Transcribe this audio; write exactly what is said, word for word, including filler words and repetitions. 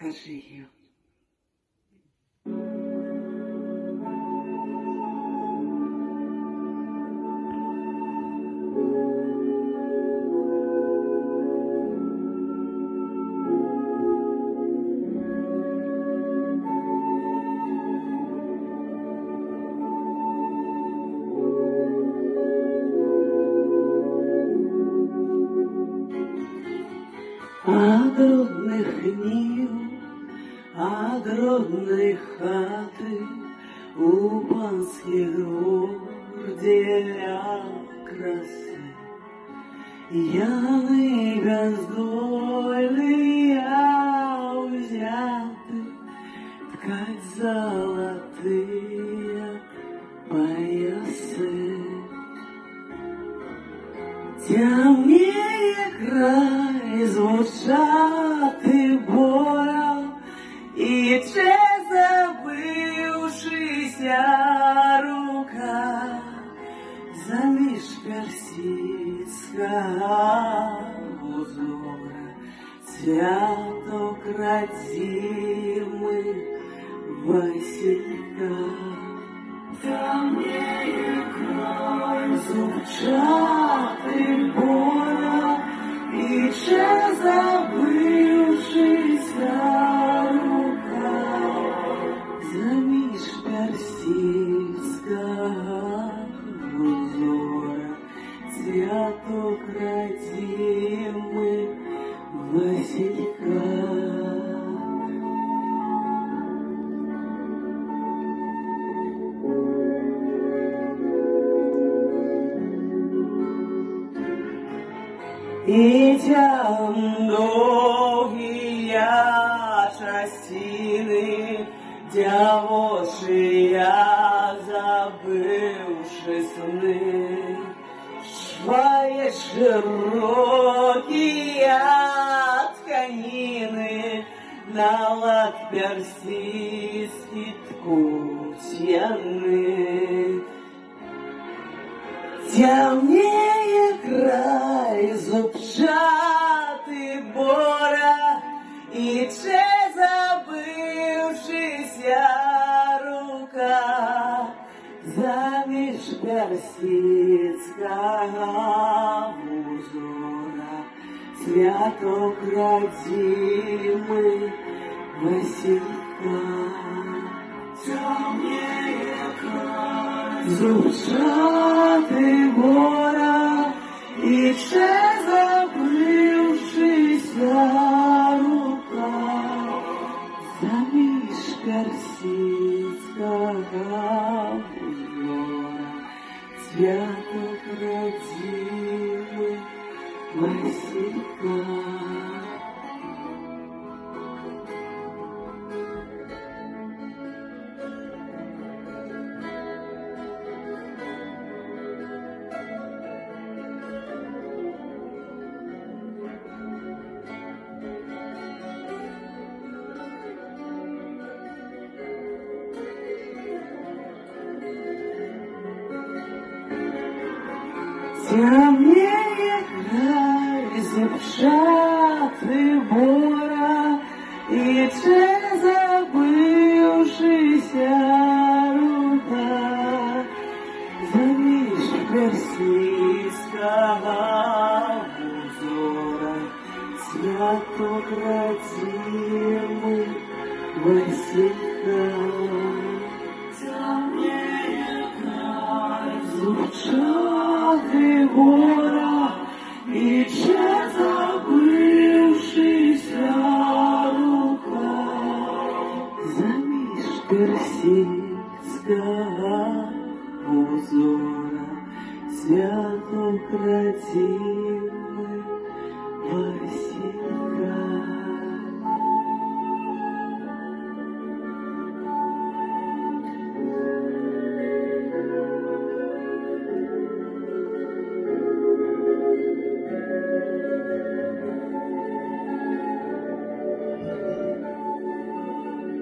Скажи їм. Огородных днів, огородной хаты у панских двор для красы. Яны бездольные взяты ткать золотые поясы. Темнее край звучати бором, і чи забившися рука заміж персидського узора святок родимых Василька. Темнее край звучати бором, і чи забившися рука заміж персидського узора святок родимых Василька. І тягнугие часины, девушия, забывши сны, свои широкие тканины на лад персидский ткутьяны. Темнее край зубчатый бора, и че забывшися рука заміж персидського узора святок родимый Василька. Темнее край зубчатый бора, і ще забившися рука заміж персидського узора святок родимых Василька. Темнее край зубчатый бора, і чи забившися рука заміж персидського узора святок родимых Василька. Темнее край зубчатый бора, і чи забившися рука заміж персидського узора святок родимых Василька.